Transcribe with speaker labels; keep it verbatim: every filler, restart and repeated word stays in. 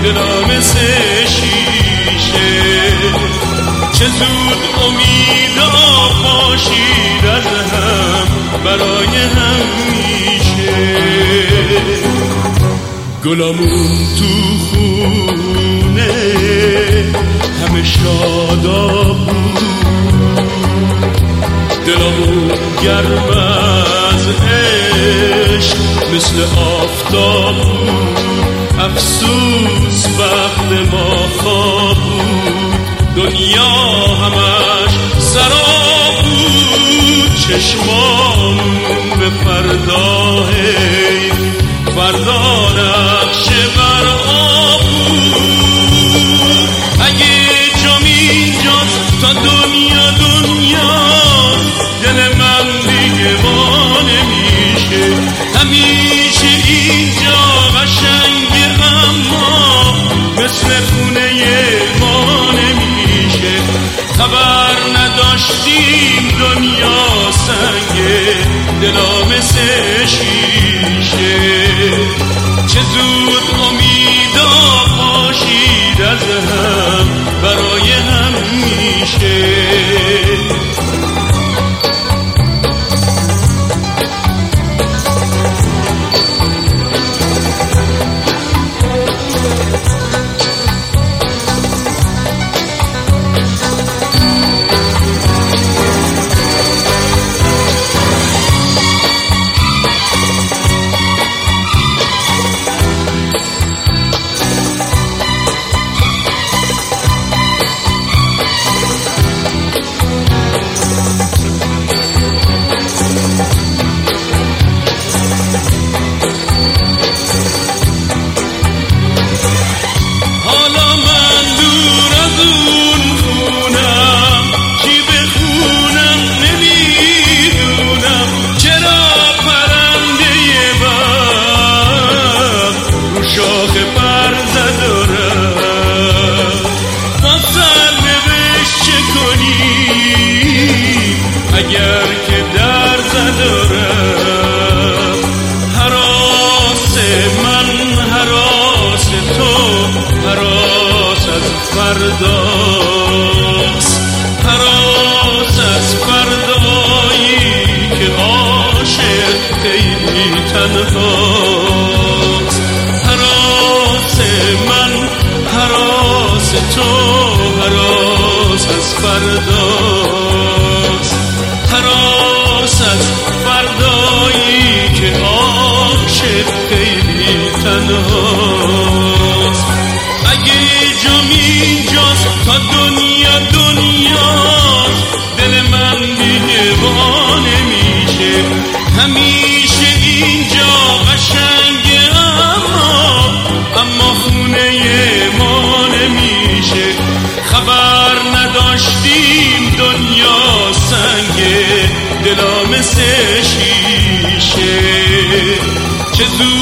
Speaker 1: دلم مثل شیشه، چه زود امیدا پاشید از هم برای همیشه. گلامون تو خونه همه شادا بود، دلامون گرم از عشق مثل آفتاب بود. افسوس وقت ما خواب بود، دنیا همش سراب بود. چشمامون به فردا حیف، فردا نقشه بر آب بود. اگه جام اینجاست تا دنیا دنیا، دل من دیگه ما نمیشه. همیشه اینجا قشنگه اما مثل خونه ما نمیشه. خبر نداشتیم دنیا سنگه، دلا مثل شیشه، چه زود امیدا پاشید از هم برای همیشه. اگر که درد دارم، هراس من هراس تو هراس از فرداست. هراس از فردایی که عاشق خیلی تنهاست. هراس من هراس تو هراس از فرداست. هراس از فردایی که عاشق خیلی تنهاست. اگه جام اینجاست تا دنیا دنیاست، دل من دیگه وا نمیشه. همیشه اینجا قشنگه اما اما خونه ما نمیشه. خبر نداشتیم دنیا سنگه، دلا مثل شیشه، چه زود